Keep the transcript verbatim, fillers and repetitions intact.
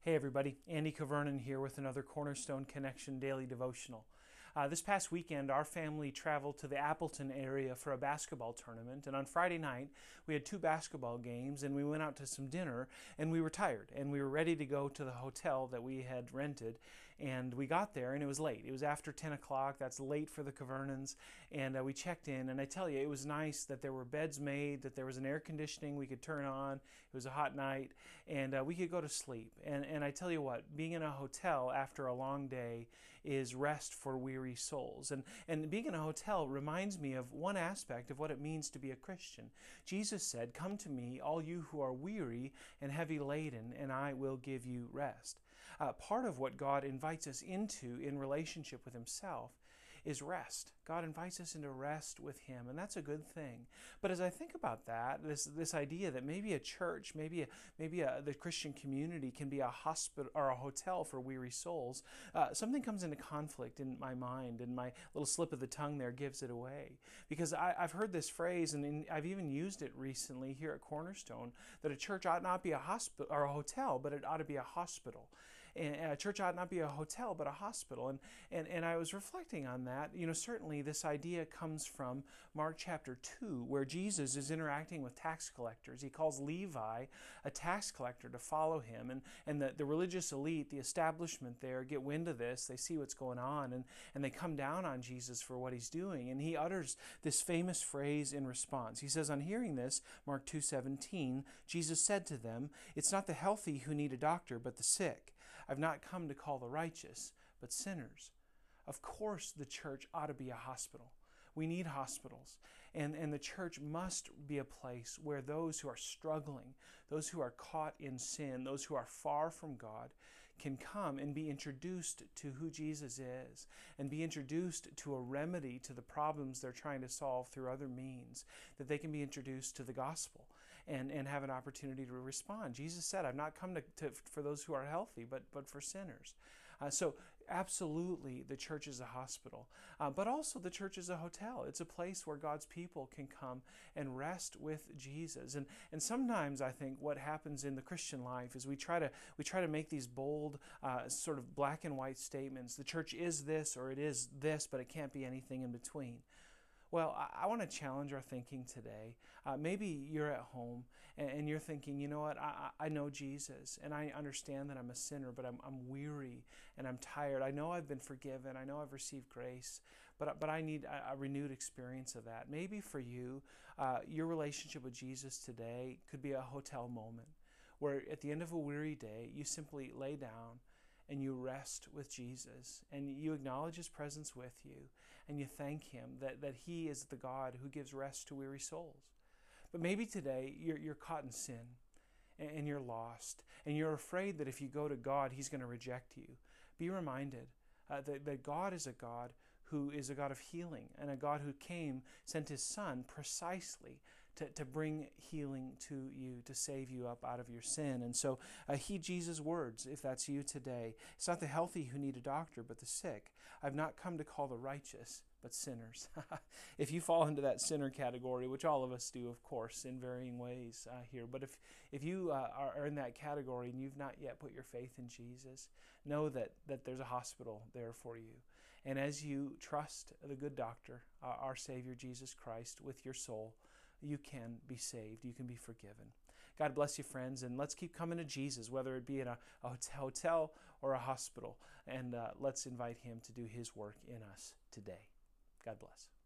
Hey everybody, Andy Cavernan here with another Cornerstone Connection Daily Devotional. Uh, this past weekend, our family traveled to the Appleton area for a basketball tournament, and on Friday night, we had two basketball games, and we went out to some dinner, and we were tired, and we were ready to go to the hotel that we had rented, and we got there, and it was late. It was after ten o'clock. That's late for the Cavernans, and uh, we checked in, and I tell you, it was nice that there were beds made, that there was an air conditioning we could turn on. It was a hot night, and uh, we could go to sleep, and and I tell you what, being in a hotel after a long day is rest for weary souls. And, and being in a hotel reminds me of one aspect of what it means to be a Christian. Jesus said, "Come to me, all you who are weary and heavy laden, and I will give you rest." Uh, part of what God invites us into in relationship with Himself is rest. God invites us into rest with Him, and that's a good thing. But as I think about that, this this idea that maybe a church, maybe a, maybe a, the Christian community can be a hospital or a hotel for weary souls, uh, something comes into conflict in my mind, and my little slip of the tongue there gives it away. Because I, I've heard this phrase, and in, I've even used it recently here at Cornerstone, that a church ought not be a hospital or a hotel, but it ought to be a hospital. And a church ought not be a hotel, but a hospital. And and and I was reflecting on that. You know, certainly this idea comes from Mark chapter two, where Jesus is interacting with tax collectors. He calls Levi, a tax collector, to follow him. And, and the, the religious elite, the establishment there, get wind of this. They see what's going on, and, and they come down on Jesus for what he's doing. And he utters this famous phrase in response. He says, on hearing this, Mark two seventeen, Jesus said to them, "It's not the healthy who need a doctor, but the sick. I've not come to call the righteous, but sinners." Of course, the church ought to be a hospital. We need hospitals. And, and the church must be a place where those who are struggling, those who are caught in sin, those who are far from God, can come and be introduced to who Jesus is, and be introduced to a remedy to the problems they're trying to solve through other means, that they can be introduced to the gospel and, and have an opportunity to respond. Jesus said, "I've not come to, to, for those who are healthy, but, but for sinners." Uh, so absolutely, the church is a hospital, uh, but also the church is a hotel. It's a place where God's people can come and rest with Jesus. And and sometimes I think what happens in the Christian life is we try to we try to make these bold uh, sort of black and white statements. The church is this or it is this, but it can't be anything in between. Well, I, I want to challenge our thinking today. Uh, maybe you're at home and, and you're thinking, you know what, I, I know Jesus and I understand that I'm a sinner, but I'm, I'm weary and I'm tired. I know I've been forgiven. I know I've received grace, but, but I need a, a renewed experience of that. Maybe for you, uh, your relationship with Jesus today could be a hotel moment where at the end of a weary day, you simply lay down and you rest with Jesus, and you acknowledge His presence with you, and you thank Him that, that He is the God who gives rest to weary souls. But maybe today you're, you're caught in sin, and, and you're lost, and you're afraid that if you go to God, He's going to reject you. Be reminded uh, that, that God is a God who is a God of healing, and a God who came, sent His Son precisely to, to bring healing to you, to save you up out of your sin. And so uh, heed Jesus' words, if that's you today. It's not the healthy who need a doctor, but the sick. I've not come to call the righteous, but sinners. If you fall into that sinner category, which all of us do, of course, in varying ways uh, here, but if, if you uh, are in that category and you've not yet put your faith in Jesus, know that, that there's a hospital there for you. And as you trust the good doctor, uh, our Savior Jesus Christ, with your soul, you can be saved. You can be forgiven. God bless you, friends, and let's keep coming to Jesus, whether it be in a, a hotel or a hospital, and uh, let's invite Him to do His work in us today. God bless.